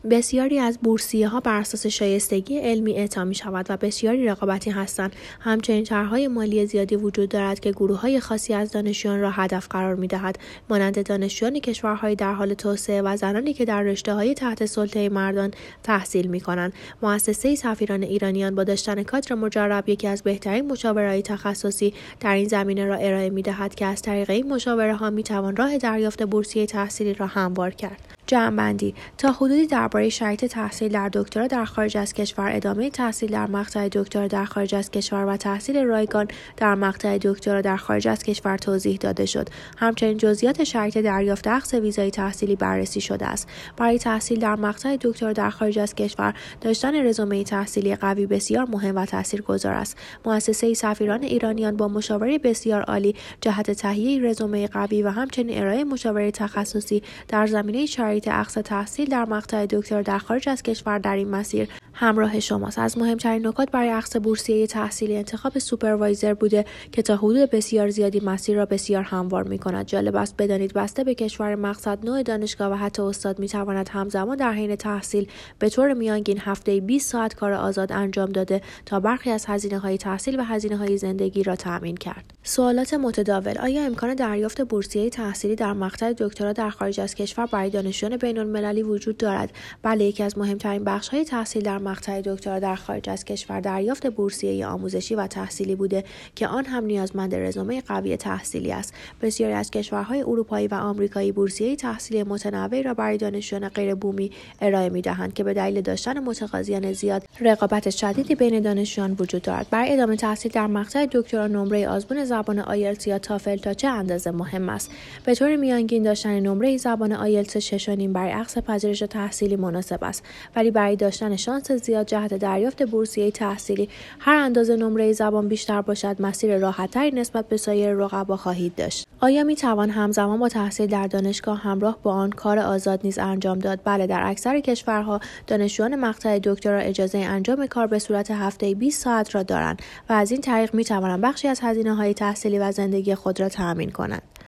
بسیاری از بورسیه‌ها بر اساس شایستگی علمی اعطا می‌شود و بسیاری رقابتی هستند. همچنین طرح‌های مالی زیادی وجود دارد که گروه‌های خاصی از دانشجویان را هدف قرار می‌دهد، مانند دانشجویان کشورهای در حال توسعه و زنانی که در رشته‌های تحت سلطه مردان تحصیل می‌کنند. مؤسسه سفیران ایرانیان با داشتن کادر مجرب یکی از بهترین مشاورهای تخصصی در این زمینه را ارائه می‌دهد که از طریق این مشاوره‌ها می‌توان راه دریافت بورسیه تحصیلی را هموار کرد. جمع‌بندی: تا حدودی درباره شرایط تحصیل در دکترا در خارج از کشور، ادامه تحصیل در مقطع دکترا در خارج از کشور و تحصیل رایگان در مقطع دکترا در خارج از کشور توضیح داده شد. همچنین جزئیات شرایط دریافت اخذ ویزای تحصیلی بررسی شده است. برای تحصیل در مقطع دکترا در خارج از کشور، داشتن رزومه تحصیلی قوی بسیار مهم و تاثیرگذار است. مؤسسه سفیران ایرانیان با مشاوره بسیار عالی جهت تهیه رزومه قوی و همچنین ارائه مشاوره تخصصی در زمینه شرایط اخذ تحصیل در مقطع دکترا در خارج از کشور در این مسیر همراه شماست. از مهمترین نکات برای اخذ بورسیه تحصیلی انتخاب سوپروایزر بوده که تا حدود بسیار زیادی مسیر را بسیار هموار می‌کند. جالب است بدانید بسته به کشور مقصد، نوع دانشگاه و حتی استاد می‌تواند همزمان در حین تحصیل به طور میانگین هفته‌ای 20 ساعت کار آزاد انجام داده تا برخی از هزینه‌های تحصیل و هزینه‌های زندگی را تأمین کرد. سوالات متداول: آیا امکان دریافت بورسیه تحصیلی در مقطع دکترا در خارج از کشور برای دانشجویان بین‌المللی وجود دارد؟ بله، یکی از مهمترین بخش‌های تحصیل در مقطع دکترا در خارج از کشور دریافت بورسیه آموزشی و تحصیلی بوده که آن هم نیازمند رزومه قوی تحصیلی است. بسیاری از کشورهای اروپایی و آمریکایی بورسیه تحصیلی متنوعی را برای دانشجویان غیر بومی ارائه می‌دهند که به دلیل داشتن متقاضیان زیاد، رقابت شدیدی بین دانشجویان وجود دارد. برای ادامه تحصیل در مقطع دکترا، نمره آزمون زبان آیلتس یا تافل تا چه اندازه مهم است؟ به طور میانگین داشتن نمره زبان آیلتس 6.5 برای اخذ پذیرش تحصیلی مناسب است، ولی برای داشتن شانس زیاد جهت دریافت بورسیه تحصیلی، هر اندازه نمره زبان بیشتر باشد، مسیر راحت‌تری نسبت به سایر رقبا خواهید داشت. آیا می‌توان همزمان با تحصیل در دانشگاه همراه با آن کار آزاد نیز انجام داد؟ بله، در اکثر کشورها دانشجویان مقطع دکترا اجازه انجام کار به صورت هفته‌ای 20 ساعت را دارند و از این طریق می‌توانند بخشی از هزینه‌های تحصیلی و زندگی خود را تأمین کنند.